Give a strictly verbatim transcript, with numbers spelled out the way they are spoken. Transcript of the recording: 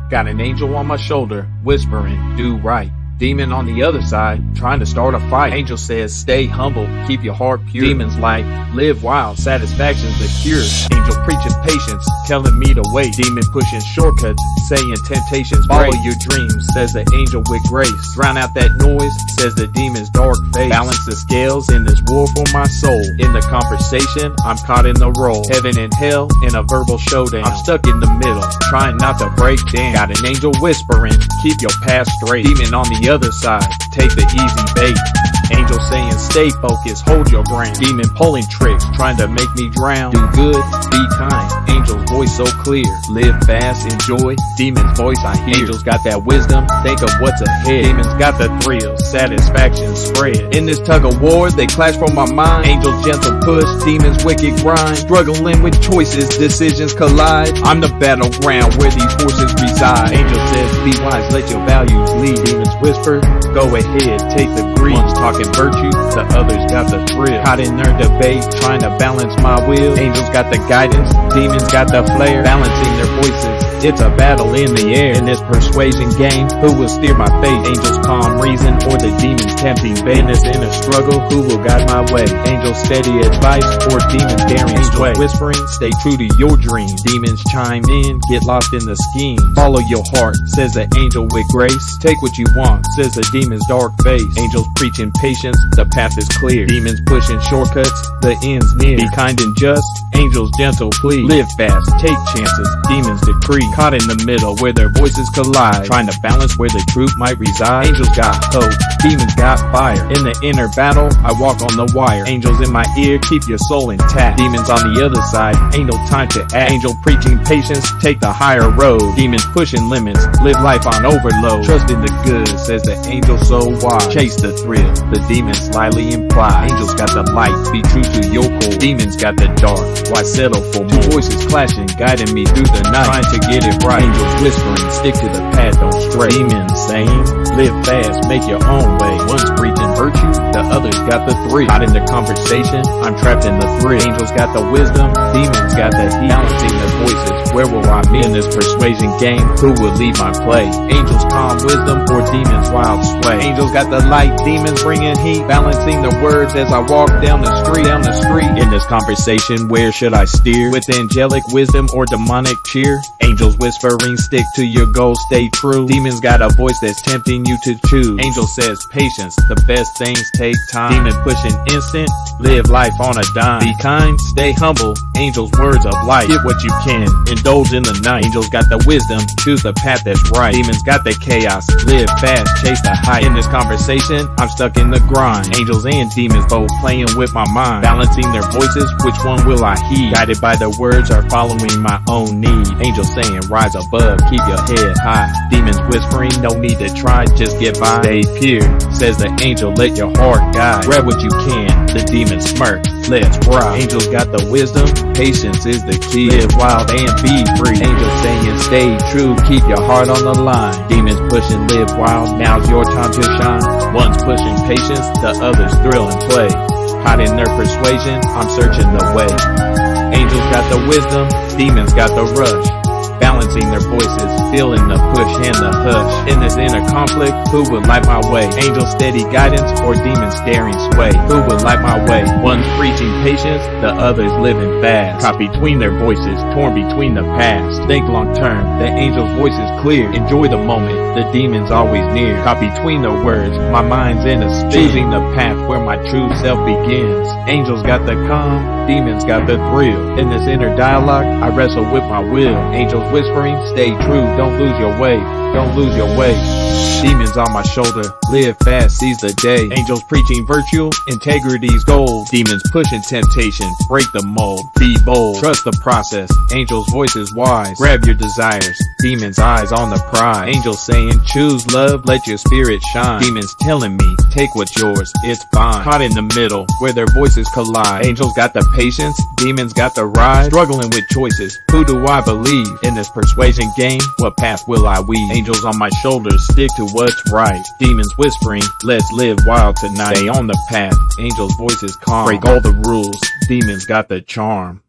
Got an angel on my shoulder, whispering, do right. Demon on the other side, trying to start a fight. Angel says, stay humble, keep your heart pure. Demon's like, live wild, satisfaction's the cure. Angel preaching patience, telling me to wait. Demon pushing shortcuts, saying temptations follow your dreams, says the angel with grace. Drown out that noise, says the demon's dark face. Balance the scales in this war for my soul. In the conversation, I'm caught in the role. Heaven and hell in a verbal showdown. I'm stuck in the middle, trying not to break down. Got an angel whispering, keep your path straight. Demon on the other side, take the easy bait. Angel saying stay focused, hold your ground. Demon pulling tricks, trying to make me drown. Do good, be kind. Angel's voice so clear, live fast, enjoy. Demon's voice I hear. Angels got that wisdom, think of what's ahead. Demons got the thrills, satisfaction spread. In this tug of war, they clash for my mind. Angel's gentle push, demons wicked grind. Struggling with choices, decisions collide. I'm the battleground where these forces reside. Angel says be wise, let your values lead. Demons whisper, go ahead, take the greed. One's talking virtue, the others got the thrill. Caught in their debate, trying to balance my will. Angels got the guidance, demons got the flair. Balancing their voices, it's a battle in the air. In this persuasion game, who will steer my fate? Angels calm reason, or the demons tempting bait? In this inner struggle, who will guide my way? Angels steady advice, or demons daring sway? Whispering, stay true to your dream. Demons chime in, get lost in the scheme. Follow your heart, says the angel with grace. Take what you want, says the demon's dark face. Angels preaching patience, the path is clear. Demons pushing shortcuts, the end's near. Be kind and just, angels gentle plead. Live fast, take chances, demons decree. Caught in the middle where their voices collide, trying to balance where the truth might reside. Angels got hope, demons got fire. In the inner battle, I walk on the wire. Angels in my ear, keep your soul intact. Demons on the other side, ain't no time to act. Angel preaching patience, take the higher road. Demons pushing limits, live life on overload. Trust in the good, says the angel so wise. Chase the thrill, the demons slyly imply. Angels got the light, be true to your core. Demons got the dark, why settle for more? Two voices clashing, guiding me through the night, trying to get it right. Angels whispering, stick to the path, don't stray. Demons saying, live fast, make your own way. One's preaching virtue, the other's got the thrill. Caught in the conversation, I'm trapped in the thrill. Angels got the wisdom, demons got the heat. Balancing their voices, where will I meet? In this persuasion game, who will lead my play? Angels calm wisdom, or demons wild sway? Angels got the light, demons bringing heat. Balancing the words as I walk down the street, down the street. In this conversation, where should I steer? With angelic wisdom or demonic cheer? Angels whispering, stick to your goal, stay true. Demons got a voice that's tempting you to choose. Angel says patience, the best things take time. Demon pushing instant, live life on a dime. Be kind, stay humble, angels words of life. Get what you can, indulge in the night. Angels got the wisdom, choose the path that's right. Demons got the chaos, live fast, chase the height. In this conversation, I'm stuck in the grind. Angels and demons both playing with my mind. Balancing their voices, which one will I heed? Guided by their words or following my own need? Angels saying rise above, keep your head high. Demons whispering, no need to try, just get by. Stay pure, says the angel, let your heart guide. Grab what you can, the demons smirk, let's ride. Angels got the wisdom, patience is the key. Live wild and be free. Angels saying stay true, keep your heart on the line. Demons pushing live wild, now's your time to shine. One's pushing patience, the other's thrill and play. Caught in their persuasion, I'm searching the way. Angels got the wisdom, demons got the rush. Balancing their voices, feeling the push and the hush. In this inner conflict, who will light my way? Angel steady guidance or demons daring sway? Who will light my way? One's preaching patience, the other's living fast. Caught between their voices, torn between the past. Think long term, the angel's voice is clear. Enjoy the moment, the demon's always near. Caught between the words, my mind's in a spin. Choosing the path where my true self begins. Angels got the calm, demons got the thrill. In this inner dialogue, I wrestle with my will. Angels whispering, stay true, don't lose your way, don't lose your way. Demons on my shoulder, live fast, seize the day. Angels preaching virtue, integrity's gold. Demons pushing temptation, break the mold, be bold, trust the process. Angels voice is wise, grab your desires. Demons eyes on the prize. Angels saying choose love, let your spirit shine. Demons telling me take what's yours, it's fine. Caught in the middle where their voices collide. Angels got the patience, demons got the ride. Struggling with choices, who do I believe? In this persuasion game, what path will I weave? Angels on my shoulders, stick to what's right. Demons whispering, let's live wild tonight. Stay on the path, angels voices calm. Break all the rules, demons got the charm.